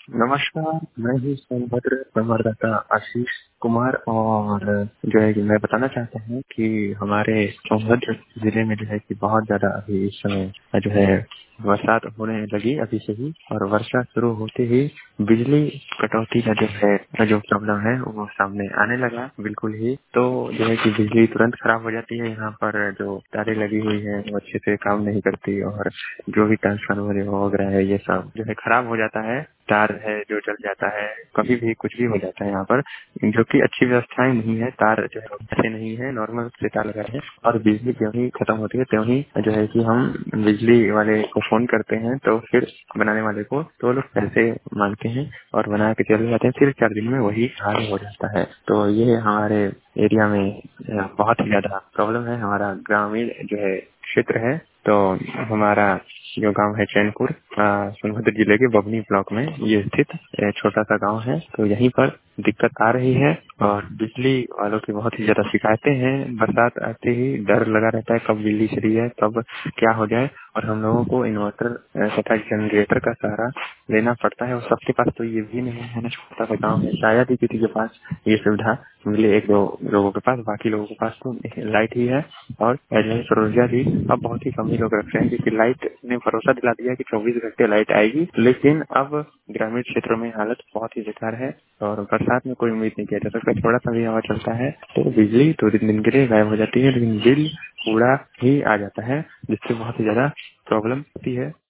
नमस्कार, मैं हूँ सोनभद्र संवाददाता आशीष कुमार और जो है कि मैं बताना चाहता हूँ कि हमारे सोनभद्र जिले में जो है कि बहुत ज्यादा अभी इस समय जो है बरसात होने लगी अभी से ही, और वर्षा शुरू होते ही बिजली कटौती का जो प्रॉब्लम है वो सामने आने लगा बिल्कुल ही। तो जो है कि बिजली तुरंत खराब हो जाती है। यहाँ पर जो तारें लगी हुई है वो अच्छे से काम नहीं करती, और जो भी ट्रांसफार्मर वगैरह है ये सब जो है खराब हो जाता है। तार है जो जल जाता है, कभी भी कुछ भी हो जाता है यहाँ पर, जो कि अच्छी व्यवस्थाएं नहीं है। तार जो है ऐसे नहीं है, नॉर्मल से तार लगा है, और बिजली ज्यों ही खत्म होती है त्यों ही जो है कि हम बिजली वाले को फोन करते हैं, तो फिर बनाने वाले को, तो लोग पैसे मांगते हैं और बना के चले जाते हैं। फिर 4 दिन में वही हाल हो जाता है। तो ये हमारे एरिया में बहुत ही ज्यादा प्रॉब्लम है। हमारा ग्रामीण जो है क्षेत्र है, तो हमारा जो गांव है चैनपुर, सोनभद्र जिले के बबनी ब्लॉक में ये स्थित छोटा सा गांव है। तो यहीं पर दिक्कत आ रही है, और बिजली वालों की बहुत ही ज्यादा शिकायतें हैं। बरसात आते ही डर लगा रहता है कब बिजली चली जाए, कब क्या हो जाए, और हम लोगों को इन्वर्टर तथा जनरेटर का सहारा लेना पड़ता है। और सबके पास तो ये भी नहीं है ना, छोटा सा गाँव है, शायद ही किसी के पास ये सुविधा मिले, एक दो लोगों के पास। बाकी लोगों के पास तो लाइट ही है, और पहले सरोजा भी अब बहुत ही कम ही लोग रखते हैं, क्योंकि लाइट ने भरोसा दिला दिया कि 24 घंटे लाइट आएगी। लेकिन अब ग्रामीण क्षेत्रों में हालत बहुत ही बेकार है, और बरसात में कोई उम्मीद नहीं किया जा सकता। थोड़ा सा भी हवा चलता है तो बिजली 2 दिन के लिए गायब हो जाती है, लेकिन बिल पूरा ही आ जाता है, जिससे बहुत ही ज्यादा प्रॉब्लम होती है।